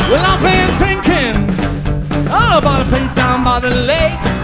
Well, I've been thinking all about a place down by the lake.